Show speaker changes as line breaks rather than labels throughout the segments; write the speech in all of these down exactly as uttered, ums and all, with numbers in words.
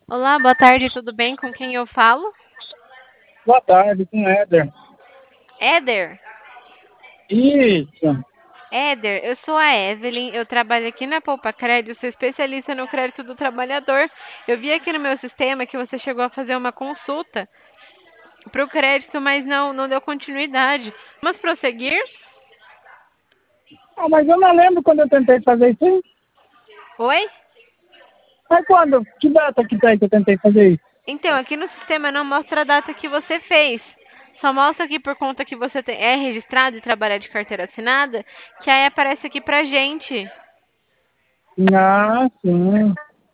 Olá, boa tarde, tudo bem? Com quem eu falo?
Boa tarde, com o Éder.
Éder?
Isso.
Éder, eu sou a Evelyn, eu trabalho aqui na Poupa Crédito, sou especialista no crédito do trabalhador. Eu vi aqui no meu sistema que você chegou a fazer uma consulta para o crédito, mas não, não deu continuidade. Vamos prosseguir?
Ah, mas eu não lembro quando eu tentei fazer isso aí.
Oi?
Mas quando? Que data que tá aí que eu tentei fazer isso?
Então, aqui no sistema não mostra a data que você fez. Só mostra aqui por conta que você tem- é registrado e trabalha de carteira assinada, que aí aparece aqui pra gente.
Ah, sim.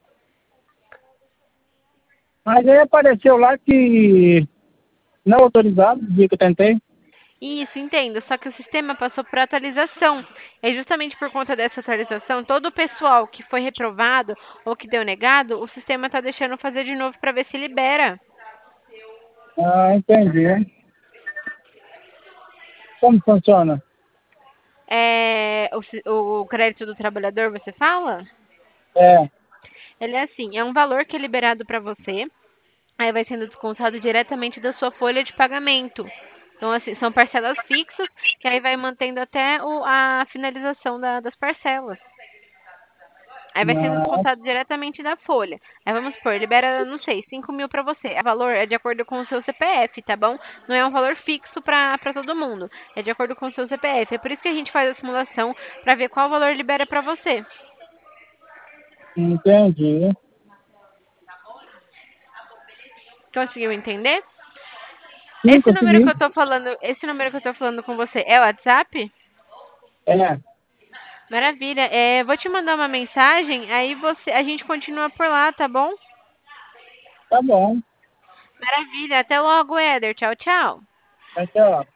Mas aí apareceu lá que não autorizado, no dia que eu tentei.
Isso, entendo. Só que o sistema passou por atualização. É justamente por conta dessa atualização, todo o pessoal que foi reprovado ou que deu negado, o sistema está deixando fazer de novo para ver se libera.
Ah, entendi. Como funciona?
É, o, si- o crédito do trabalhador, você fala?
É.
Ele é assim, é um valor que é liberado para você, aí vai sendo descontado diretamente da sua folha de pagamento. Então, assim, são parcelas fixas, que aí vai mantendo até o- a finalização da- das parcelas. Aí vai sendo
Ah,
descontado diretamente da folha. Aí vamos supor, libera, não sei, cinco mil para você. O valor é de acordo com o seu C P F, tá bom? Não é um valor fixo para para todo mundo. É de acordo com o seu C P F. É por isso que a gente faz a simulação para ver qual valor libera para você.
entendi.
Conseguiu entender?
Sim,
Esse número que
consegui.
eu tô falando, esse número que eu tô falando com você é o WhatsApp?
É.
Maravilha. É, vou te mandar uma mensagem, aí você, a gente continua por lá, tá bom?
Tá bom.
Maravilha. Até logo, Éder. Tchau, tchau.
Até, ó.